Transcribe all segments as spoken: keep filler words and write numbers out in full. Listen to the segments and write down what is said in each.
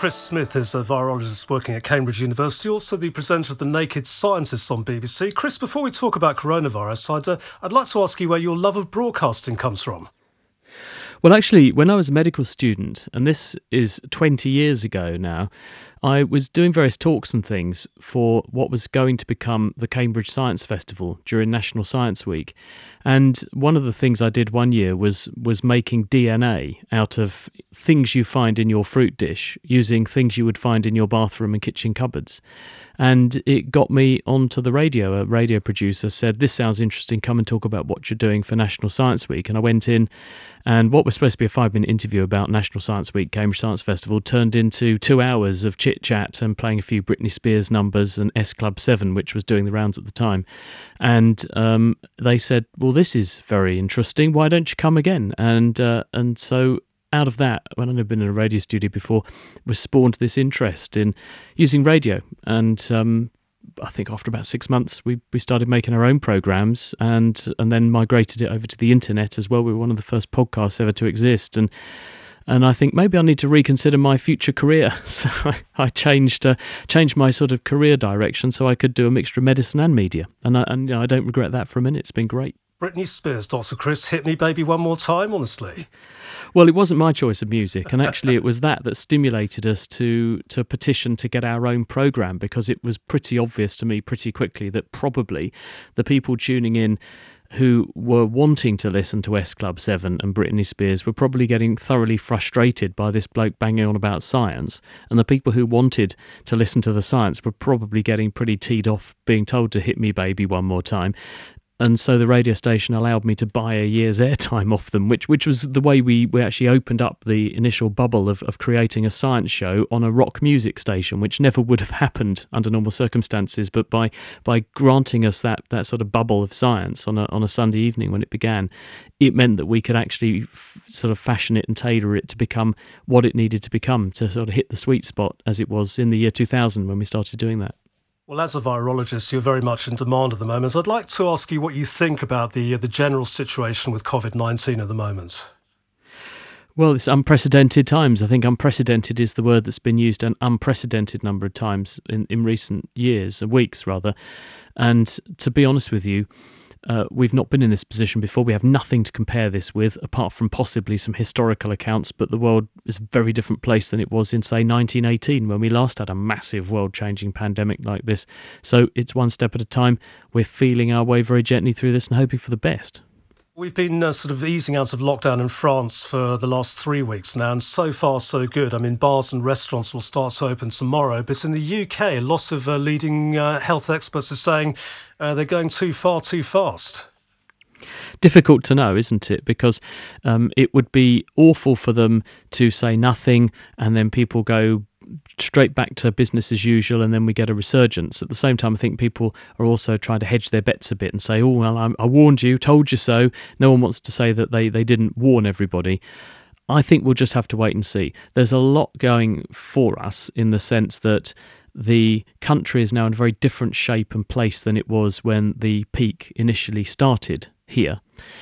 Chris Smith is a virologist working at Cambridge University, also the presenter of The Naked Scientists on B B C. Chris, before we talk about coronavirus, I'd, uh, I'd like to ask you where your love of broadcasting comes from. Well, actually, when I was a medical student, and this is twenty years ago now, I was doing various talks and things for what was going to become the Cambridge Science Festival during National Science Week. And one of the things I did one year was was making D N A out of things you find in your fruit dish, using things you would find in your bathroom and kitchen cupboards. And it got me onto the radio. A radio producer said, "This sounds interesting, come and talk about what you're doing for National Science Week." And I went in, and what was supposed to be a five-minute interview about National Science Week, Cambridge Science Festival, turned into two hours of chit-chat and playing a few Britney Spears numbers and S Club seven, which was doing the rounds at the time. And um, they said, "Well, this is very interesting. Why don't you come again?" And uh, and so out of that, when I'd been in a radio studio before, was spawned this interest in using radio. And um, I think after about six months, we, we started making our own programs and and then migrated it over to the internet as well. We were one of the first podcasts ever to exist. And and I think maybe I need to reconsider my future career. So I, I changed uh, changed my sort of career direction so I could do a mixture of medicine and media. And I, and you know, I don't regret that for a minute. It's been great. Britney Spears, Doctor Chris, hit me baby one more time, honestly. Well, it wasn't my choice of music, and actually it was that that stimulated us to to petition to get our own programme, because it was pretty obvious to me pretty quickly that probably the people tuning in who were wanting to listen to S Club seven and Britney Spears were probably getting thoroughly frustrated by this bloke banging on about science, and the people who wanted to listen to the science were probably getting pretty teed off being told to hit me baby one more time. And so the radio station allowed me to buy a year's airtime off them, which which was the way we, we actually opened up the initial bubble of, of creating a science show on a rock music station, which never would have happened under normal circumstances. But by by granting us that, that sort of bubble of science on a on a Sunday evening when it began, it meant that we could actually f- sort of fashion it and tailor it to become what it needed to become, to sort of hit the sweet spot as it was in the year two thousand when we started doing that. Well, as a virologist, you're very much in demand at the moment. So I'd like to ask you what you think about the uh, the general situation with covid nineteen at the moment. Well, it's unprecedented times. I think unprecedented is the word that's been used an unprecedented number of times in, in recent years, weeks rather. And to be honest with you, Uh, we've not been in this position before. We have nothing to compare this with, apart from possibly some historical accounts, but the world is a very different place than it was in, say, nineteen eighteen, when we last had a massive world-changing pandemic like this. So it's one step at a time. We're feeling our way very gently through this and hoping for the best. We've been uh, sort of easing out of lockdown in France for the last three weeks now, and so far so good. I mean, bars and restaurants will start to open tomorrow, but in the U K, lots of uh, leading uh, health experts are saying uh, they're going too far too fast. Difficult to know, isn't it? Because um, it would be awful for them to say nothing and then people go straight back to business as usual, and then we get a resurgence. At the same time, I think people are also trying to hedge their bets a bit and say, "Oh, well, I, I warned you, told you so." No one wants to say that they, they didn't warn everybody. I think we'll just have to wait and see. There's a lot going for us in the sense that the country is now in a very different shape and place than it was when the peak initially started here.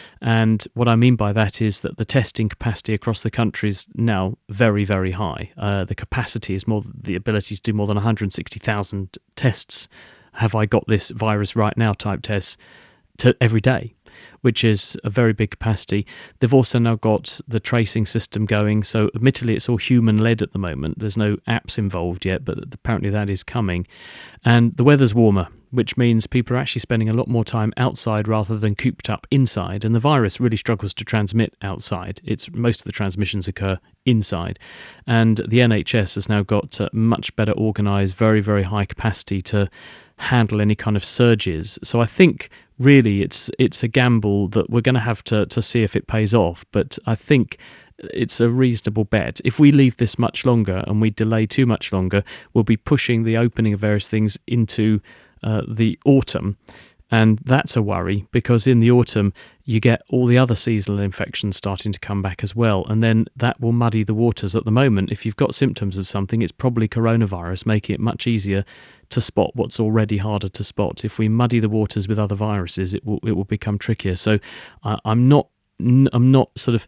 And what I mean by that is that the testing capacity across the country is now very, very high. Uh, the capacity is more, the ability to do more than one hundred sixty thousand tests. Have I got this virus right now type tests to every day, which is a very big capacity. They've also now got the tracing system going. So admittedly, it's all human-led at the moment. There's no apps involved yet, but apparently that is coming. And the weather's warmer, which means people are actually spending a lot more time outside rather than cooped up inside. And the virus really struggles to transmit outside. It's most of the transmissions occur inside. And the N H S has now got uh, much better organised, very, very high capacity to handle any kind of surges. So I think really it's it's a gamble that we're going to have to to see if it pays off. But I think it's a reasonable bet. If we leave this much longer and we delay too much longer, we'll be pushing the opening of various things into uh, the autumn. And that's a worry, because in the autumn you get all the other seasonal infections starting to come back as well. And then that will muddy the waters. At the moment, if you've got symptoms of something, it's probably coronavirus, making it much easier to spot what's already harder to spot. If we muddy the waters with other viruses, it will it will become trickier. So uh, I'm not I'm not sort of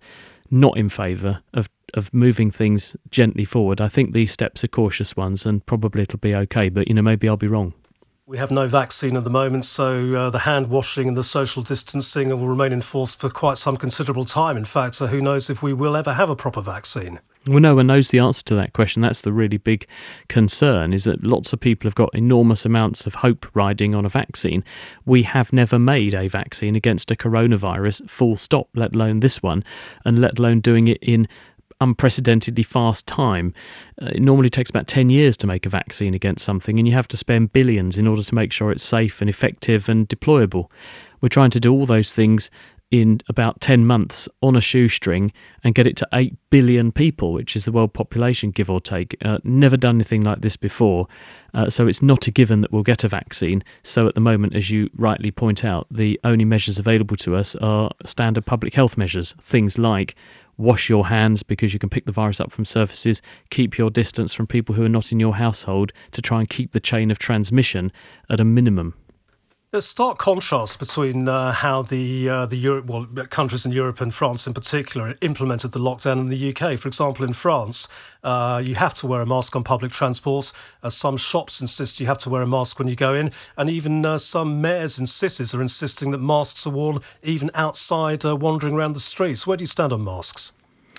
not in favour of of moving things gently forward. I think these steps are cautious ones, and probably it'll be okay. But you know, maybe I'll be wrong. We have no vaccine at the moment, so uh, the hand washing and the social distancing will remain in force for quite some considerable time. In fact, so who knows if we will ever have a proper vaccine? Well, no one knows the answer to that question. That's the really big concern, is that lots of people have got enormous amounts of hope riding on a vaccine. We have never made a vaccine against a coronavirus, full stop, let alone this one, and let alone doing it in unprecedentedly fast time. Uh, it normally takes about ten years to make a vaccine against something, and you have to spend billions in order to make sure it's safe and effective and deployable. We're trying to do all those things in about ten months on a shoestring and get it to eight billion people, which is the world population, give or take. Uh, never done anything like this before. Uh, so it's not a given that we'll get a vaccine. So at the moment, as you rightly point out, the only measures available to us are standard public health measures, things like wash your hands because you can pick the virus up from surfaces, keep your distance from people who are not in your household to try and keep the chain of transmission at a minimum. There's stark contrast between uh, how the uh, the Europe, well, countries in Europe and France in particular implemented the lockdown in the U K. For example, in France, uh, you have to wear a mask on public transport. Uh, some shops insist you have to wear a mask when you go in, and even uh, some mayors in cities are insisting that masks are worn even outside, uh, wandering around the streets. Where do you stand on masks?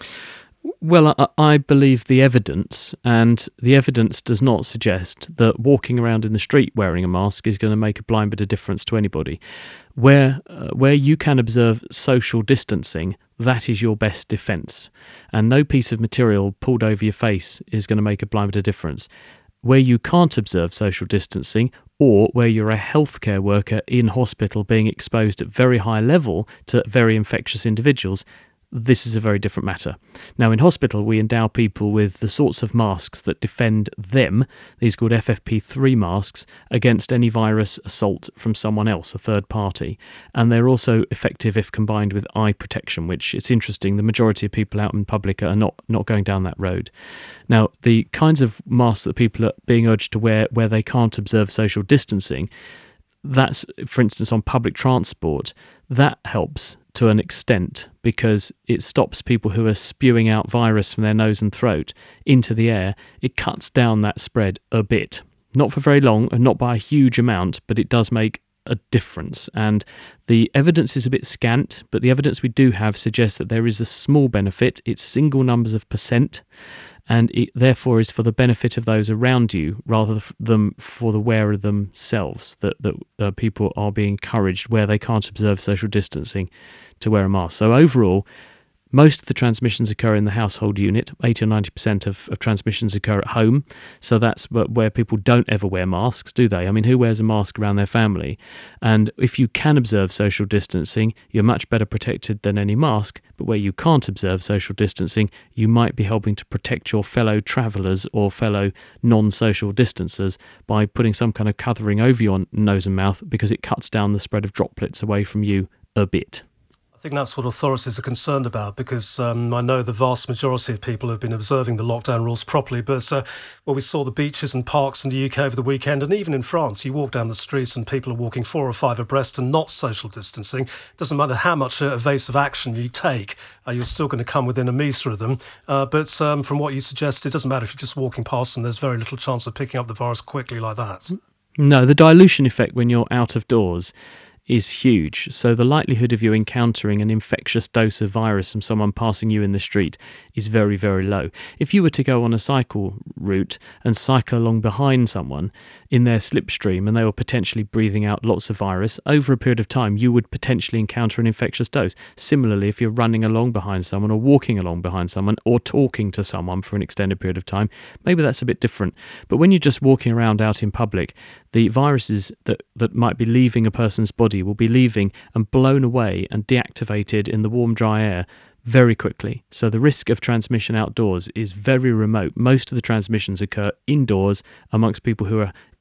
Well, I, I believe the evidence, and the evidence does not suggest that walking around in the street wearing a mask is going to make a blind bit of difference to anybody. Where uh, where you can observe social distancing, that is your best defence, and no piece of material pulled over your face is going to make a blind bit of difference. Where you can't observe social distancing, or where you're a healthcare worker in hospital being exposed at very high level to very infectious individuals, this is a very different matter. Now, in hospital, we endow people with the sorts of masks that defend them, these called F F P three masks, against any virus assault from someone else, a third party. And they're also effective if combined with eye protection, which, it's interesting, the majority of people out in public are not, not going down that road. Now, the kinds of masks that people are being urged to wear where they can't observe social distancing, that's, for instance, on public transport, that helps to an extent because it stops people who are spewing out virus from their nose and throat into the air. It cuts down that spread a bit, not for very long and not by a huge amount, but it does make a difference. And the evidence is a bit scant, but the evidence we do have suggests that there is a small benefit. It's single numbers of percent, and it therefore is for the benefit of those around you rather than for the wearer themselves, that, that uh, people are being encouraged where they can't observe social distancing to wear a mask. So overall, most of the transmissions occur in the household unit. eighty or ninety percent of, of transmissions occur at home. So that's where people don't ever wear masks, do they? I mean, who wears a mask around their family? And if you can observe social distancing, you're much better protected than any mask. But where you can't observe social distancing, you might be helping to protect your fellow travellers or fellow non-social distancers by putting some kind of covering over your nose and mouth, because it cuts down the spread of droplets away from you a bit. I think that's what authorities are concerned about, because um, I know the vast majority of people have been observing the lockdown rules properly. But uh, well, we saw the beaches and parks in the U K over the weekend, and even in France, you walk down the streets and people are walking four or five abreast and not social distancing. It doesn't matter how much uh, evasive action you take, uh, you're still going to come within a metre of them. Uh, but um, from what you suggest, it doesn't matter if you're just walking past them. There's very little chance of picking up the virus quickly like that. No, the dilution effect when you're out of doors is huge. So the likelihood of you encountering an infectious dose of virus from someone passing you in the street is very, very low. If you were to go on a cycle route and cycle along behind someone in their slipstream and they were potentially breathing out lots of virus, over a period of time you would potentially encounter an infectious dose. Similarly, if you're running along behind someone or walking along behind someone or talking to someone for an extended period of time, maybe that's a bit different. But when you're just walking around out in public, the viruses that, that might be leaving a person's body will be leaving and blown away and deactivated in the warm, dry air very quickly. So the risk of transmission outdoors is very remote. Most of the transmissions occur indoors amongst people who are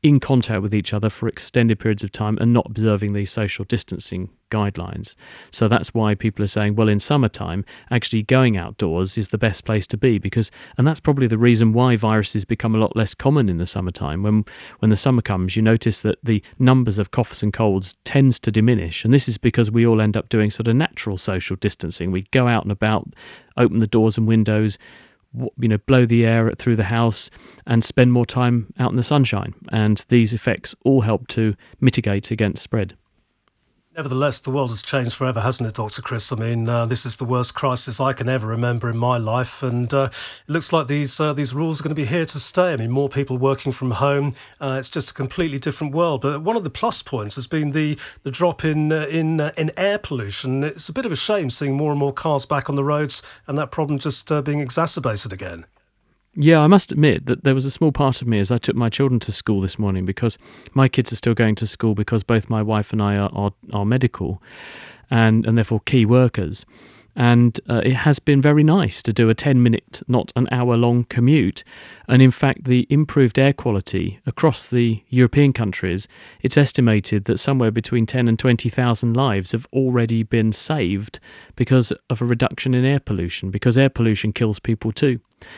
in contact with each other for extended periods of time and not observing these social distancing guidelines. So that's why people are saying, well, in summertime, actually going outdoors is the best place to be, because, and that's probably the reason why viruses become a lot less common in the summertime. When when the summer comes, you notice that the numbers of coughs and colds tends to diminish, and this is because we all end up doing sort of natural social distancing. We go out and about, open the doors and windows, you know, blow the air through the house and spend more time out in the sunshine. And these effects all help to mitigate against spread. Nevertheless, the world has changed forever, hasn't it, Doctor Chris? I mean, uh, this is the worst crisis I can ever remember in my life, and uh, it looks like these uh, these rules are going to be here to stay. I mean, more people working from home. Uh, it's just a completely different world. But one of the plus points has been the the drop in uh, in uh, in air pollution. It's a bit of a shame seeing more and more cars back on the roads, and that problem just uh, being exacerbated again. Yeah, I must admit that there was a small part of me as I took my children to school this morning, because my kids are still going to school because both my wife and I are are, are medical and, and therefore key workers. And uh, it has been very nice to do a ten minute, not an hour long commute. And in fact, the improved air quality across the European countries, it's estimated that somewhere between ten and twenty thousand lives have already been saved because of a reduction in air pollution, because air pollution kills people too.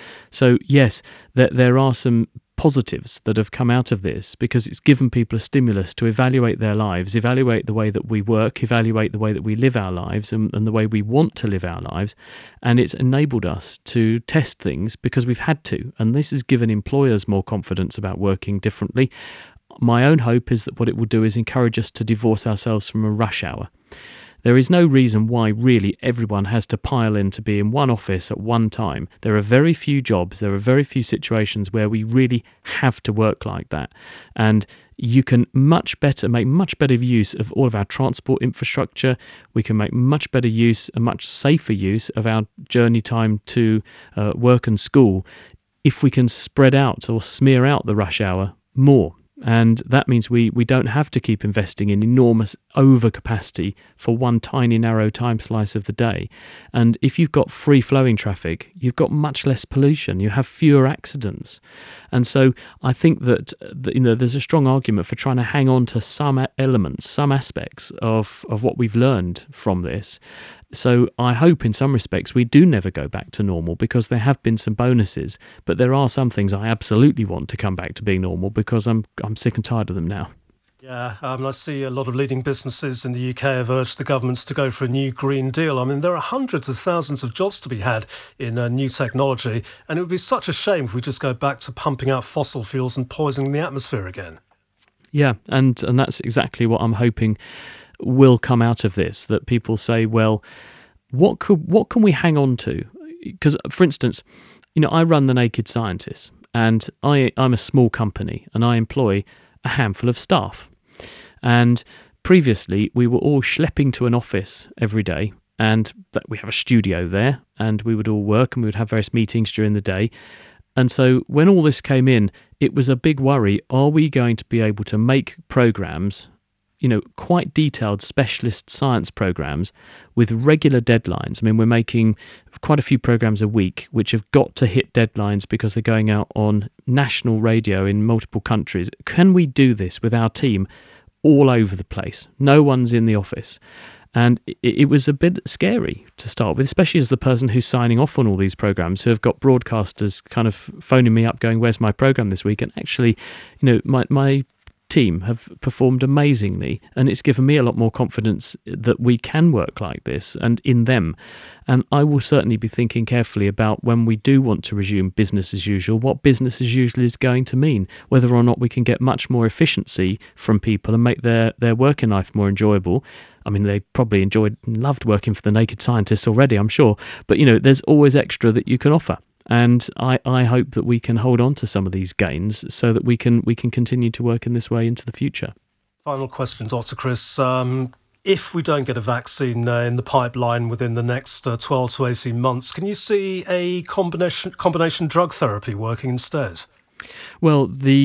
So yes, there, there are some positives that have come out of this, because it's given people a stimulus to evaluate their lives, evaluate the way that we work, evaluate the way that we live our lives and, and the way we want to live our lives. And it's enabled us to test things because we've had to. And this has given employers more confidence about working differently. My own hope is that what it will do is encourage us to divorce ourselves from a rush hour. There is no reason why really everyone has to pile in to be in one office at one time. There are very few jobs, there are very few situations where we really have to work like that. And you can much better make much better use of all of our transport infrastructure. We can make much better use, a much safer use of our journey time to uh, work and school if we can spread out or smear out the rush hour more. And that means we, we don't have to keep investing in enormous overcapacity for one tiny narrow time slice of the day. And if you've got free flowing traffic, you've got much less pollution, you have fewer accidents. And so I think that, that you know there's a strong argument for trying to hang on to some elements, some aspects of, of what we've learned from this. So I hope in some respects we do never go back to normal, because there have been some bonuses, but there are some things I absolutely want to come back to being normal, because I'm I'm sick and tired of them now. Yeah, um, I see a lot of leading businesses in the U K have urged the governments to go for a new Green Deal. I mean, there are hundreds of thousands of jobs to be had in uh, new technology, and it would be such a shame if we just go back to pumping out fossil fuels and poisoning the atmosphere again. Yeah, and, and that's exactly what I'm hoping will come out of this, that people say, well, what could what can we hang on to? Because, for instance, you know, I run the Naked Scientists, and I, I'm a small company, and I employ a handful of staff. And previously, we were all schlepping to an office every day, and that we have a studio there, and we would all work, and we would have various meetings during the day. And so when all this came in, it was a big worry. Are we going to be able to make programs, you know, quite detailed specialist science programs with regular deadlines? I mean, we're making quite a few programs a week, which have got to hit deadlines because they're going out on national radio in multiple countries. Can we do this with our team all over the place? No one's in the office. And it, it was a bit scary to start with, especially as the person who's signing off on all these programs, who have got broadcasters kind of phoning me up going, where's my program this week? And actually, you know, my, my team have performed amazingly, and it's given me a lot more confidence that we can work like this and in them. And I will certainly be thinking carefully about, when we do want to resume business as usual, what business as usual is going to mean, whether or not we can get much more efficiency from people and make their, their working life more enjoyable. I mean, they probably enjoyed and loved working for the Naked Scientists already, I'm sure. But, you know, there's always extra that you can offer. And I, I hope that we can hold on to some of these gains so that we can we can continue to work in this way into the future. Final question, Doctor Chris. Um, if we don't get a vaccine uh, in the pipeline within the next uh, twelve to eighteen months, can you see a combination combination drug therapy working instead? Well, the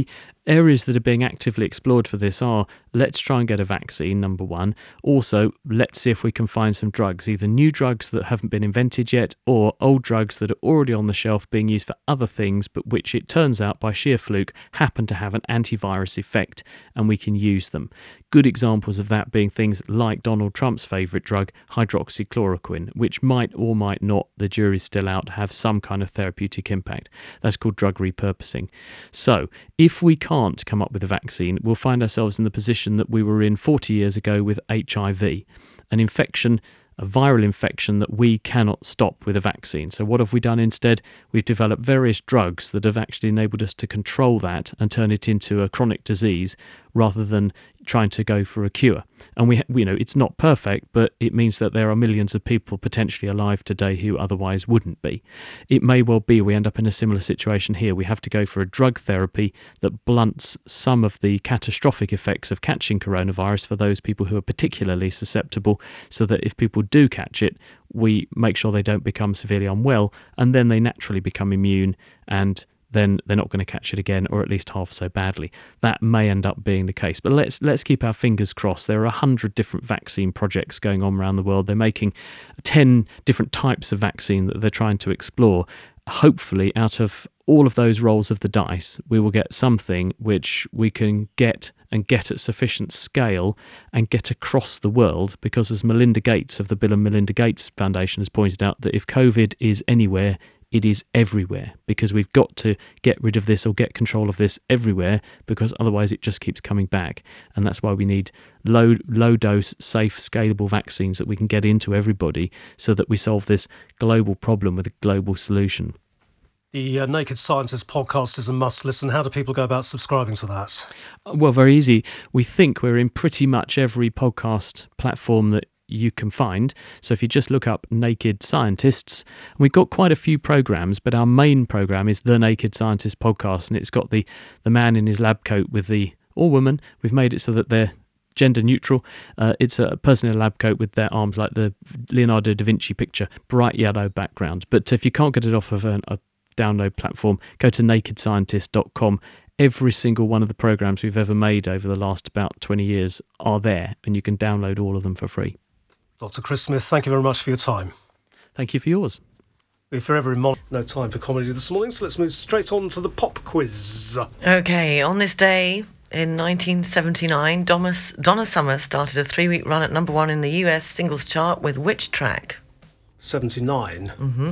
areas that are being actively explored for this are, let's try and get a vaccine, number one. Also, let's see if we can find some drugs, either new drugs that haven't been invented yet or old drugs that are already on the shelf being used for other things, but which it turns out by sheer fluke happen to have an antivirus effect, and we can use them. Good examples of that being things like Donald Trump's favourite drug, hydroxychloroquine, which might or might not, the jury's still out, have some kind of therapeutic impact. That's called drug repurposing. So if we can't come up with a vaccine, we'll find ourselves in the position that we were in forty years ago with H I V, an infection, a viral infection that we cannot stop with a vaccine. So what have we done instead? We've developed various drugs that have actually enabled us to control that and turn it into a chronic disease rather than trying to go for a cure. And we, you know, it's not perfect, but it means that there are millions of people potentially alive today who otherwise wouldn't be. It may well be we end up in a similar situation here. We have to go for a drug therapy that blunts some of the catastrophic effects of catching coronavirus for those people who are particularly susceptible, so that if people do catch it, we make sure they don't become severely unwell, and then they naturally become immune, and then they're not going to catch it again, or at least half so badly. That may end up being the case. But let's let's keep our fingers crossed. There are a hundred different vaccine projects going on around the world. They're making ten different types of vaccine that they're trying to explore. Hopefully, out of all of those rolls of the dice, we will get something which we can get and get at sufficient scale and get across the world, because as Melinda Gates of the Bill and Melinda Gates Foundation has pointed out, that if COVID is anywhere, it is everywhere, because we've got to get rid of this or get control of this everywhere, because otherwise it just keeps coming back. And that's why we need low low dose, safe, scalable vaccines that we can get into everybody, so that we solve this global problem with a global solution. The uh, Naked Scientist podcast is a must listen. How do people go about subscribing to that? Well, very easy. We think we're in pretty much every podcast platform that you can find. So if you just look up Naked Scientists, we've got quite a few programs, but our main program is the Naked Scientist podcast, and it's got the the man in his lab coat with the, or woman, we've made it so that they're gender neutral. Uh, it's a person in a lab coat with their arms like the Leonardo da Vinci picture, bright yellow background. But if you can't get it off of an, a download platform, go to naked scientist dot com. Every single one of the programs we've ever made over the last about twenty years are there, and you can download all of them for free. Doctor Chris Smith, thank you very much for your time. Thank you for yours. We're forever in mon- no time for comedy this morning, so let's move straight on to the pop quiz. Okay, on this day in nineteen seventy-nine, Donna, Donna Summer started a three-week run at number one in the U S singles chart with which track? seventy-nine? Mm-hmm.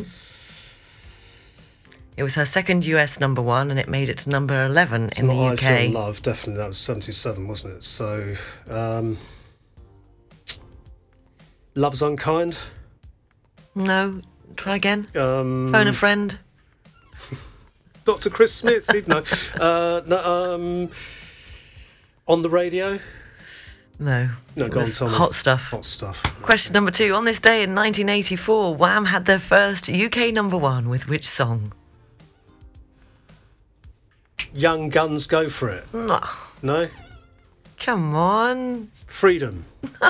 It was her second U S number one, and it made it to number eleven it's in the not U K. I Feel Love, definitely. That was seventy-seven, wasn't it? So, um, Love's Unkind? No, try again. Um, Phone a friend. Doctor Chris Smith, he'd know. Uh, no, um, On the Radio? No. No, go on, tell me. Hot Stuff. Hot Stuff. Question number two. On this day in nineteen eighty-four, Wham had their first U K number one with which song? Young Guns, Go For It. No. No? Come on. Freedom.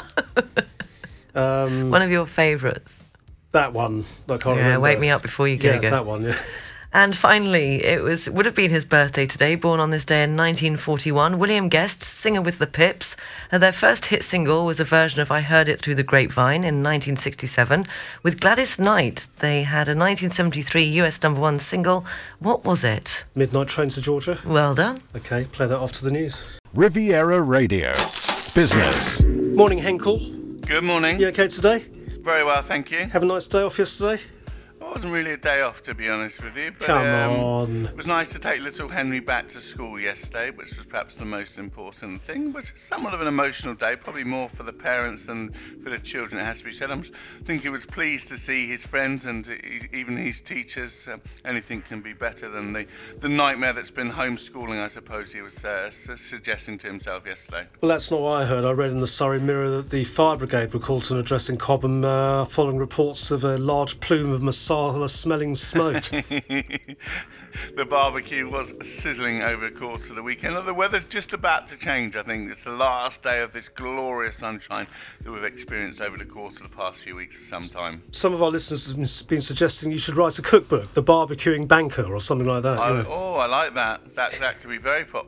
um, One of your favourites. That one. I can't Yeah, remember. Wake Me Up Before You Go. Yeah, Go. that one, yeah. And finally, it was would have been his birthday today, born on this day in nineteen forty-one. William Guest, singer with the Pips. Uh, their first hit single was a version of I Heard It Through the Grapevine in nineteen sixty-seven. With Gladys Knight, they had a nineteen seventy-three U S number one single. What was it? Midnight Train to Georgia. Well done. Okay, play that off to the news. Riviera Radio. Business. Morning, Henkel. Good morning. You okay today? Very well, thank you. Have a nice day off yesterday? It wasn't really a day off, to be honest with you. But, Come um, on. It was nice to take little Henry back to school yesterday, which was perhaps the most important thing. But somewhat of an emotional day, probably more for the parents than for the children, it has to be said. I think he was pleased to see his friends and even his teachers. Uh, anything can be better than the, the nightmare that's been homeschooling, I suppose he was uh, su- suggesting to himself yesterday. Well, that's not what I heard. I read in the Surrey Mirror that the fire brigade were called to an address in Cobham uh, following reports of a large plume of masala-smelling smoke. The barbecue was sizzling over the course of the weekend. The weather's just about to change, I think. It's the last day of this glorious sunshine that we've experienced over the course of the past few weeks of some time. Some of our listeners have been suggesting you should write a cookbook, The Barbecuing Banker, or something like that. I, you know. Oh, I like that. That that could be very popular.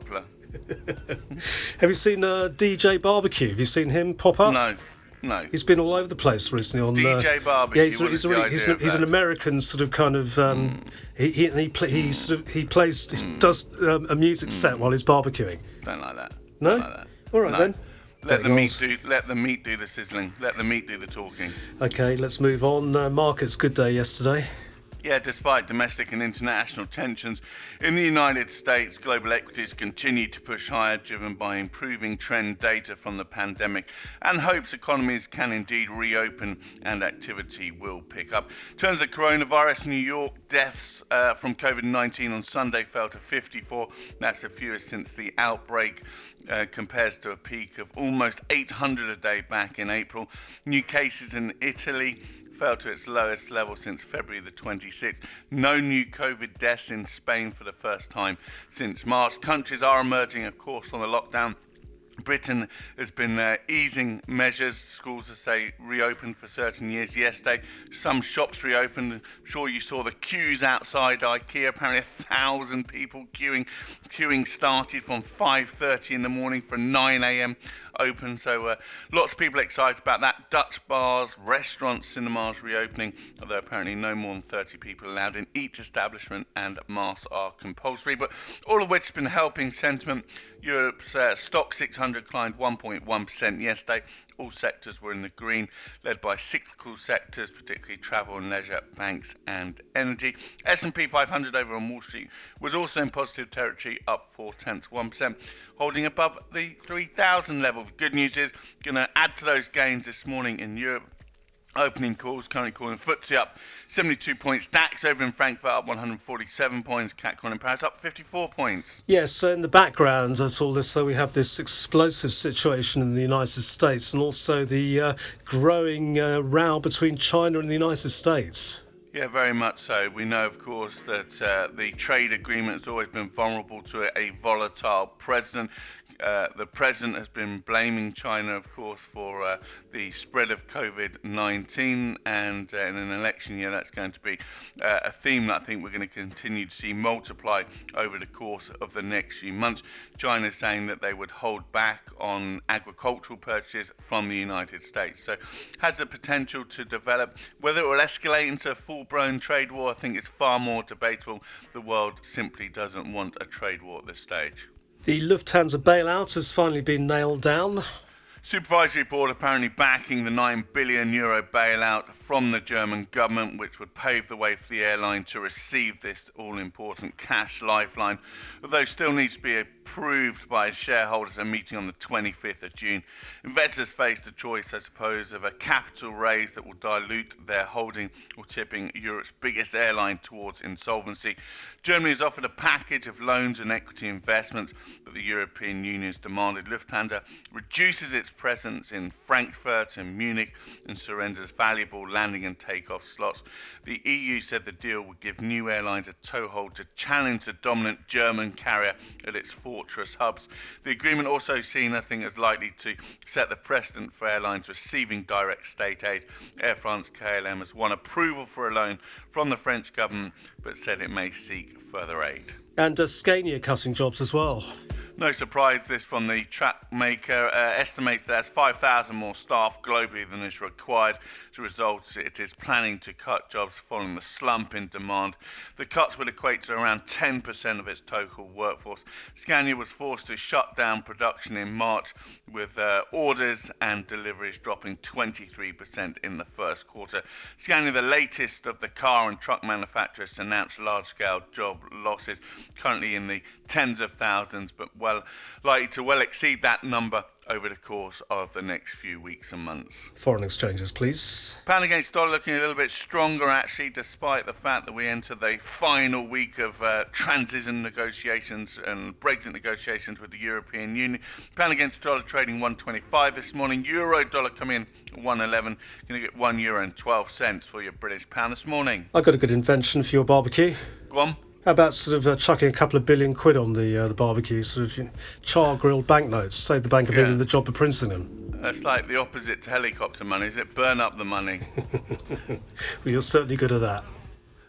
Have you seen uh, D J Barbecue? Have you seen him pop up? No. No. He's been all over the place recently on D J uh, Barbecue. Yeah, he's, he's, a really, he's, a, he's an American sort of kind of. Um, mm. He he he, play, he, sort of, he plays mm. he does um, a music mm. set while he's barbecuing. Don't like that. No. Don't like that. All right no. then. Let the meat do. Let the meat do the sizzling. Let the meat do the talking. Okay, let's move on. Uh, markets, good day yesterday. Yeah, despite domestic and international tensions in the United States, global equities continue to push higher, driven by improving trend data from the pandemic and hopes economies can indeed reopen and activity will pick up. In terms of coronavirus, New York deaths uh, from COVID nineteen on Sunday fell to fifty-four. That's the fewest since the outbreak. Uh, compares to a peak of almost eight hundred a day back in April. New cases in Italy fell to its lowest level since February the twenty-sixth. No new COVID deaths in Spain for the first time since March. Countries are emerging, of course, on the lockdown. Britain has been uh, easing measures. Schools, as say, reopened for certain years yesterday. Some shops reopened. I'm sure you saw the queues outside IKEA. Apparently a thousand people queuing. Queuing started from five thirty in the morning for nine a.m. open. So uh, lots of people excited about that. Dutch bars, restaurants, cinemas reopening, although apparently no more than thirty people allowed in each establishment and masks are compulsory. But all of which has been helping sentiment. Europe's uh, stock six hundred climbed one point one percent yesterday. All sectors were in the green, led by cyclical sectors, particularly travel and leisure, banks and energy. S and P five hundred over on Wall Street was also in positive territory, up four tenths of one percent, holding above the three thousand level. The good news is going to add to those gains this morning in Europe. Opening calls currently calling F T S E up seventy-two points. DAX over in Frankfurt up one hundred forty-seven points. C A C one in Paris up fifty-four points. Yes, so in the background of all this, so we have this explosive situation in the United States and also the uh, growing uh, row between China and the United States. Yeah, very much so. We know, of course, that uh, the trade agreement has always been vulnerable to a volatile president. Uh, the president has been blaming China, of course, for uh, the spread of COVID nineteen, and uh, in an election year that's going to be uh, a theme that I think we're going to continue to see multiply over the course of the next few months. China is saying that they would hold back on agricultural purchases from the United States. So has the potential to develop. Whether it will escalate into a full-blown trade war, I think it's far more debatable. The world simply doesn't want a trade war at this stage. The Lufthansa bailout has finally been nailed down. Supervisory board apparently backing the nine billion euro bailout from the German government, which would pave the way for the airline to receive this all-important cash lifeline, although still needs to be approved by shareholders at a meeting on the twenty-fifth of June. Investors face the choice, I suppose, of a capital raise that will dilute their holding or tipping Europe's biggest airline towards insolvency. Germany has offered a package of loans and equity investments that the European Union has demanded. Lufthansa reduces its presence in Frankfurt and Munich and surrenders valuable landing and takeoff slots. The E U said the deal would give new airlines a toehold to challenge the dominant German carrier at its fortress hubs. The agreement also seen, I think, as likely to set the precedent for airlines receiving direct state aid. Air France-K L M has won approval for a loan from the French government, but said it may seek further aid. And uh, Scania cutting jobs as well. No surprise this from the truck maker. Uh, estimates that has five thousand more staff globally than is required. As a result, it is planning to cut jobs following the slump in demand. The cuts would equate to around ten percent of its total workforce. Scania was forced to shut down production in March, with uh, orders and deliveries dropping twenty-three percent in the first quarter. Scania, the latest of the car and truck manufacturers to announce large-scale job losses, currently in the tens of thousands, but well likely to well exceed that number over the course of the next few weeks and months. Foreign exchanges, please. Pound against dollar looking a little bit stronger, actually, despite the fact that we enter the final week of uh, transition negotiations and Brexit negotiations with the European Union. Pound against dollar trading one twenty-five this morning. Euro dollar coming in one eleven. Going to get one euro and twelve cents for your British pound this morning. I've got a good invention for your barbecue. Go on. How about sort of uh, chucking a couple of billion quid on the uh, the barbecue, sort of you know, char-grilled banknotes, save the Bank of Yeah. England the job of printing them? That's like the opposite to helicopter money, is it? Burn up the money. Well, you're certainly good at that.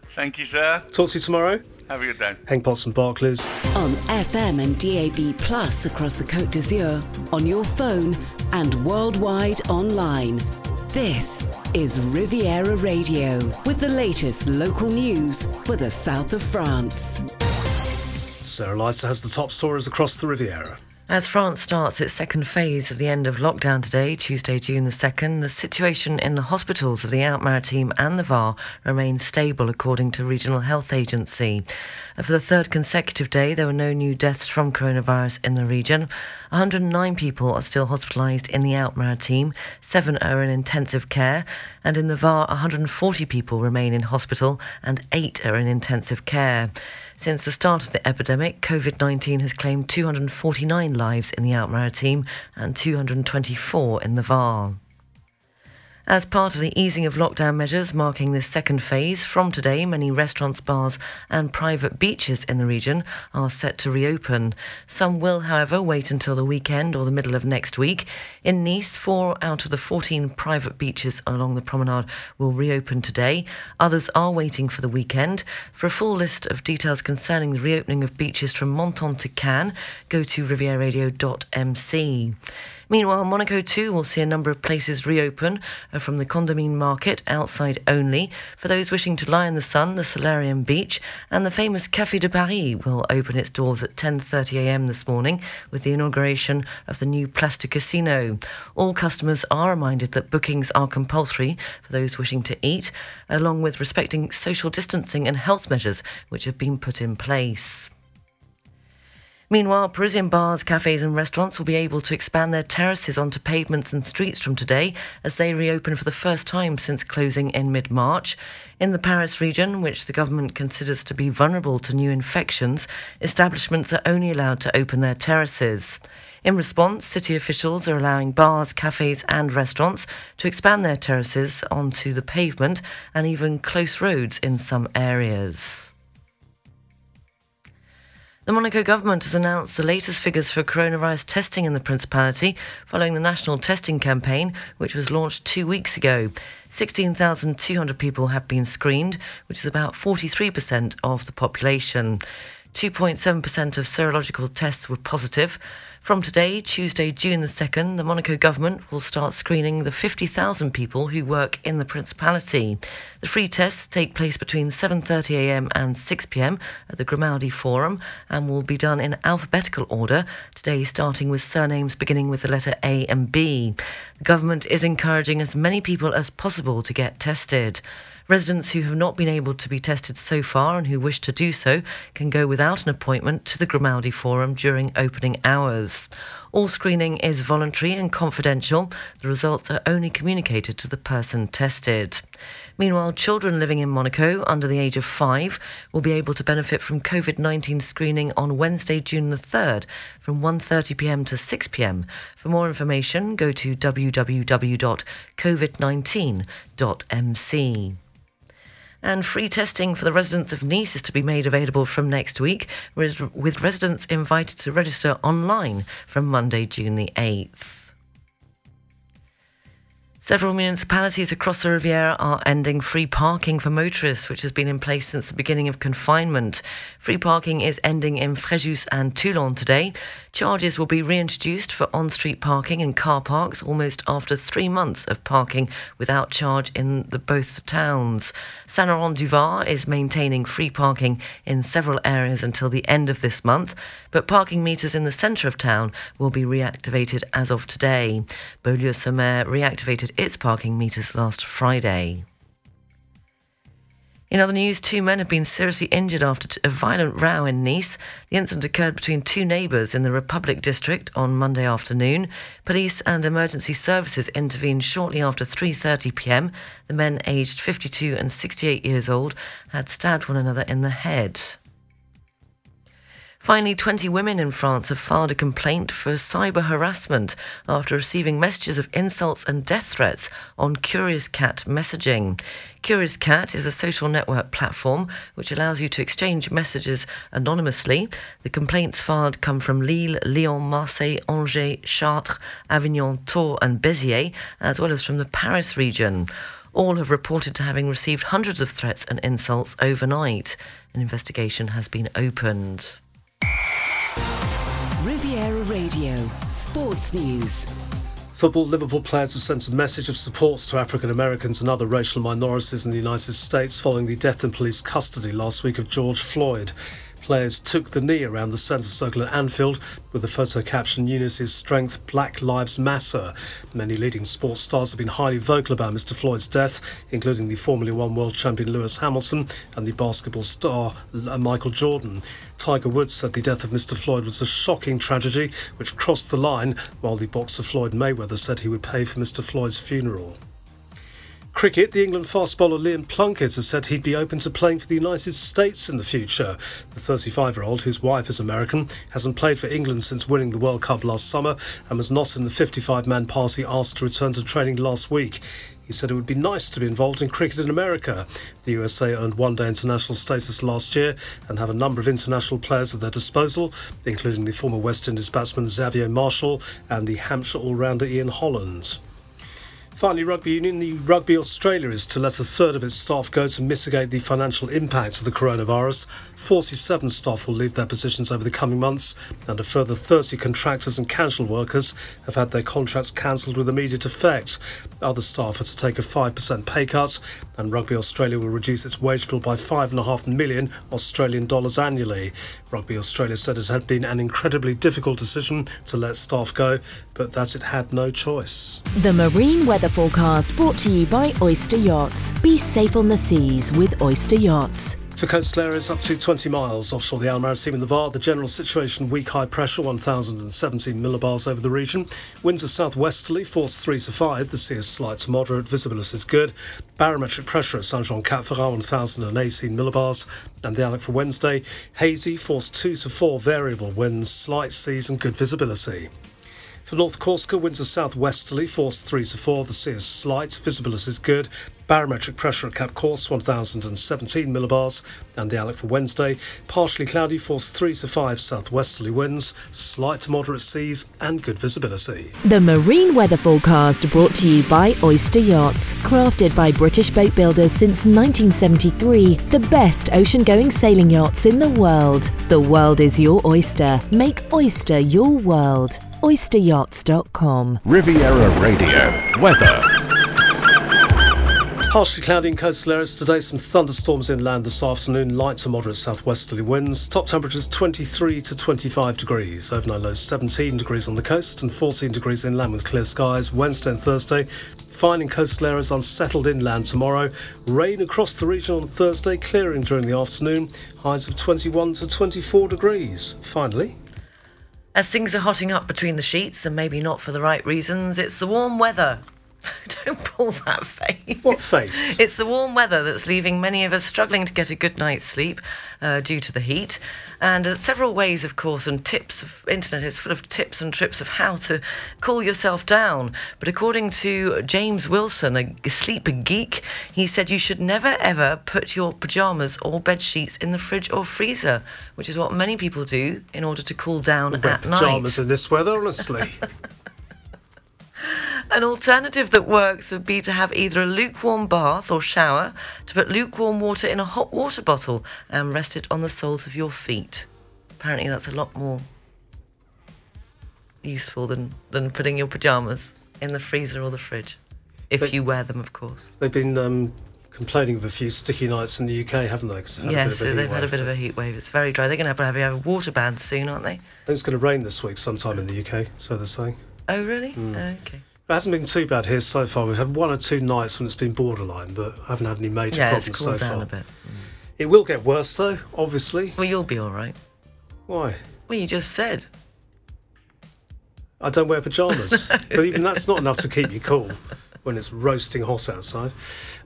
Thank you, sir. Talk to you tomorrow. Have a good day. Hank Potts from Barclays. On F M and D A B Plus across the Côte d'Azur, on your phone and worldwide online. This is Riviera Radio with the latest local news for the south of France. Sarah Leiter has the top stories across the Riviera. As France starts its second phase of the end of lockdown today, Tuesday, June the second, the situation in the hospitals of the Alpes-Maritimes and the Var remains stable, according to Regional Health Agency. For the third consecutive day, there were no new deaths from coronavirus in the region. one hundred nine people are still hospitalised in the Alpes-Maritimes, seven are in intensive care, and in the Var, one hundred forty people remain in hospital and eight are in intensive care. Since the start of the epidemic, COVID nineteen has claimed two hundred forty-nine lives in the Alpes-Maritimes and two hundred twenty-four in the Var. As part of the easing of lockdown measures marking this second phase, from today many restaurants, bars and private beaches in the region are set to reopen. Some will, however, wait until the weekend or the middle of next week. In Nice, four out of the fourteen private beaches along the promenade will reopen today. Others are waiting for the weekend. For a full list of details concerning the reopening of beaches from Menton to Cannes, go to riviera radio dot m c. Meanwhile, Monaco too will see a number of places reopen, uh, from the Condamine Market outside only. For those wishing to lie in the sun, the Solarium Beach and the famous Café de Paris will open its doors at ten thirty a m this morning with the inauguration of the new Place du Casino. All customers are reminded that bookings are compulsory for those wishing to eat, along with respecting social distancing and health measures which have been put in place. Meanwhile, Parisian bars, cafes and restaurants will be able to expand their terraces onto pavements and streets from today as they reopen for the first time since closing in mid-March. In the Paris region, which the government considers to be vulnerable to new infections, establishments are only allowed to open their terraces. In response, city officials are allowing bars, cafes and restaurants to expand their terraces onto the pavement and even close roads in some areas. The Monaco government has announced the latest figures for coronavirus testing in the Principality following the national testing campaign, which was launched two weeks ago. sixteen thousand two hundred people have been screened, which is about forty-three percent of the population. two point seven percent of serological tests were positive. From today, Tuesday, June the second, the Monaco government will start screening the fifty thousand people who work in the Principality. The free tests take place between seven thirty a m and six p m at the Grimaldi Forum and will be done in alphabetical order, today starting with surnames beginning with the letter A and B. The government is encouraging as many people as possible to get tested. Residents who have not been able to be tested so far and who wish to do so can go without an appointment to the Grimaldi Forum during opening hours. All screening is voluntary and confidential. The results are only communicated to the person tested. Meanwhile, children living in Monaco under the age of five will be able to benefit from COVID nineteen screening on Wednesday, June the third from one thirty p m to six p m. For more information, go to w w w dot covid nineteen dot m c. And free testing for the residents of Nice is to be made available from next week, with residents invited to register online from Monday, June the eighth. Several municipalities across the Riviera are ending free parking for motorists, which has been in place since the beginning of confinement. Free parking is ending in Fréjus and Toulon today. Charges will be reintroduced for on-street parking in car parks almost after three months of parking without charge in the both towns. Saint-Laurent-du-Var is maintaining free parking in several areas until the end of this month, but parking meters in the centre of town will be reactivated as of today. Beaulieu-sur-Mer reactivated its parking meters last Friday. In other news, two men have been seriously injured after a violent row in Nice. The incident occurred between two neighbours in the Republic district on Monday afternoon. Police and emergency services intervened shortly after three thirty p m. The men, aged fifty-two and sixty-eight years old, had stabbed one another in the head. Finally, twenty women in France have filed a complaint for cyber harassment after receiving messages of insults and death threats on Curious Cat messaging. Curious Cat is a social network platform which allows you to exchange messages anonymously. The complaints filed come from Lille, Lyon, Marseille, Angers, Chartres, Avignon, Tours and Béziers, as well as from the Paris region. All have reported to having received hundreds of threats and insults overnight. An investigation has been opened. Riviera Radio, Sports News. Football Liverpool players have sent a message of support to African Americans and other racial minorities in the United States following the death in police custody last week of George Floyd. Players took the knee around the centre circle at Anfield with the photo caption "Unity's Strength, Black Lives Matter." Many leading sports stars have been highly vocal about Mister Floyd's death, including the Formula One world champion Lewis Hamilton and the basketball star Michael Jordan. Tiger Woods said the death of Mister Floyd was a shocking tragedy which crossed the line, while the boxer Floyd Mayweather said he would pay for Mister Floyd's funeral. Cricket, the England fast bowler Liam Plunkett has said he'd be open to playing for the United States in the future. The thirty-five-year-old, whose wife is American, hasn't played for England since winning the World Cup last summer and was not in the fifty-five-man party asked to return to training last week. He said it would be nice to be involved in cricket in America. The U S A earned one-day international status last year and have a number of international players at their disposal, including the former West Indies batsman Xavier Marshall and the Hampshire all-rounder Ian Holland. Finally, Rugby Union. The Rugby Australia is to let a third of its staff go to mitigate the financial impact of the coronavirus. forty-seven staff will leave their positions over the coming months, and a further thirty contractors and casual workers have had their contracts cancelled with immediate effect. Other staff are to take a five percent pay cut, and Rugby Australia will reduce its wage bill by five point five million Australian dollars annually. Rugby Australia said it had been an incredibly difficult decision to let staff go, but that it had no choice. The Marine Weather Forecast brought to you by Oyster Yachts. Be safe on the seas with Oyster Yachts. For coastal areas up to twenty miles offshore the Al Maritime and the Var, the general situation: weak high pressure, one thousand seventeen millibars over the region. Winds are southwesterly, force three to five. The sea is slight to moderate, visibility is good. Barometric pressure at Saint-Jean-Cap-Ferrat, one thousand eighteen millibars. And the outlook for Wednesday: hazy, force two to four, variable winds, slight seas and good visibility. For North Corsica, winds are southwesterly, force three to four. The sea is slight, visibility is good. Barometric pressure at Cap Corse, one thousand seventeen millibars. And the outlook for Wednesday: partially cloudy, force three to five, southwesterly winds, slight to moderate seas and good visibility. The Marine Weather Forecast brought to you by Oyster Yachts. Crafted by British boat builders since nineteen seventy-three. The best ocean-going sailing yachts in the world. The world is your oyster. Make Oyster your world. oyster yachts dot com. Riviera Radio. Weather. Partially cloudy in coastal areas today, some thunderstorms inland this afternoon, light to moderate southwesterly winds. Top temperatures twenty-three to twenty-five degrees. Overnight lows seventeen degrees on the coast and fourteen degrees inland with clear skies. Wednesday and Thursday, fine in coastal areas, unsettled inland tomorrow. Rain across the region on Thursday, clearing during the afternoon. Highs of twenty-one to twenty-four degrees. Finally, as things are hotting up between the sheets, and maybe not for the right reasons, it's the warm weather. Don't pull that face. What face? It's the warm weather that's leaving many of us struggling to get a good night's sleep uh, due to the heat. And uh, several ways, of course, and tips. Of internet is full of tips and trips of how to cool yourself down. But according to James Wilson, a sleep geek, he said you should never ever put your pyjamas or bed sheets in the fridge or freezer, which is what many people do in order to cool down Wear at night. pyjamas in this weather, honestly. An alternative that works would be to have either a lukewarm bath or shower, to put lukewarm water in a hot water bottle and rest it on the soles of your feet. Apparently that's a lot more useful than, than putting your pyjamas in the freezer or the fridge. If But you wear them, of course. They've been um, complaining of a few sticky nights in the U K, haven't they? 'Cause they've had Yes, a bit of a heat they've had a wave. bit of a heat wave. It's very dry. They're going to have to have a water ban soon, aren't they? I think it's going to rain this week sometime in the U K, so they're saying. Oh, really? Mm. Okay. It hasn't been too bad here so far. We've had one or two nights when it's been borderline, but I haven't had any major Yeah, problems it's so cooled far. down a bit. It will get worse, though, obviously. Well, you'll be all right. Why? Well, you just said. I don't wear pyjamas. But even that's not enough to keep you cool when it's roasting hot outside.